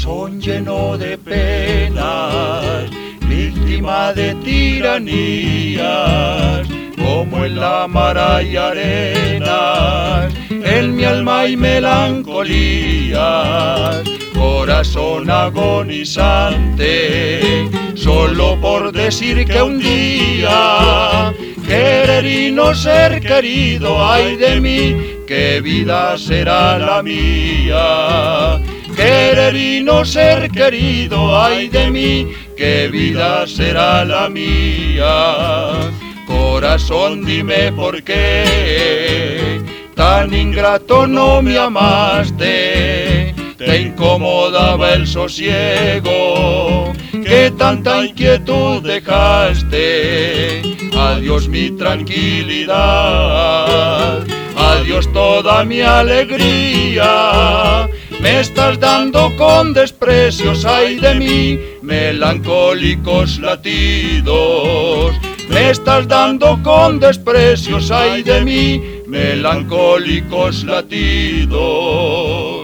corazón lleno de penas, víctima de tiranías, como en la mar hay arenas, en mi alma hay melancolías, corazón agonizante, solo por decir que un día querer y no ser querido, ay de mí, qué vida será la mía. Querer y no ser querido, ay de mí, qué vida será la mía. Corazón, dime por qué tan ingrato no me amaste, te incomodaba el sosiego, que tanta inquietud dejaste. Adiós mi tranquilidad, adiós toda mi alegría, me estás dando con desprecios, ay de mí, melancólicos latidos. Me estás dando con desprecios, ay de mí, melancólicos latidos.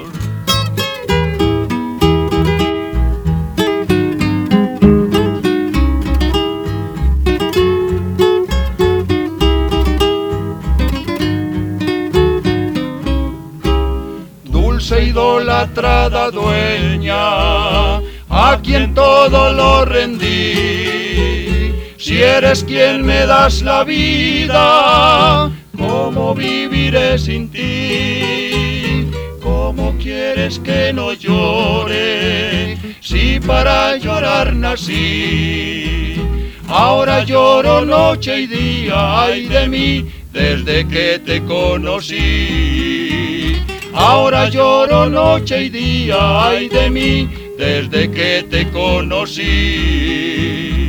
Dulce idolatrada dueña, a quien todo lo rendí, si eres quien me das la vida, ¿cómo viviré sin ti? ¿Cómo quieres que no llore, si para llorar nací? Ahora lloro noche y día, ay de mí, desde que te conocí. Ahora lloro noche y día, ay de mí, desde que te conocí.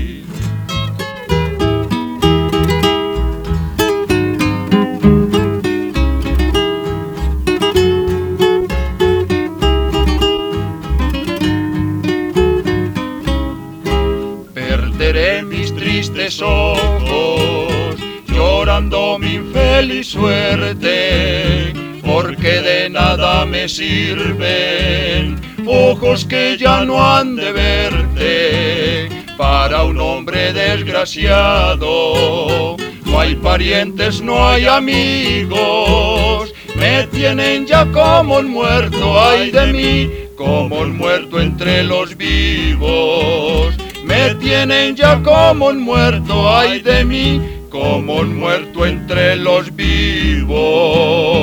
Perderé mis tristes ojos, llorando mi infeliz suerte, porque de nada me sirven ojos que ya no han de verte. Para un hombre desgraciado no hay parientes, no hay amigos, me tienen ya como un muerto, ay de mí, como un muerto entre los vivos. Me tienen ya como un muerto, ay de mí, como un muerto entre los vivos.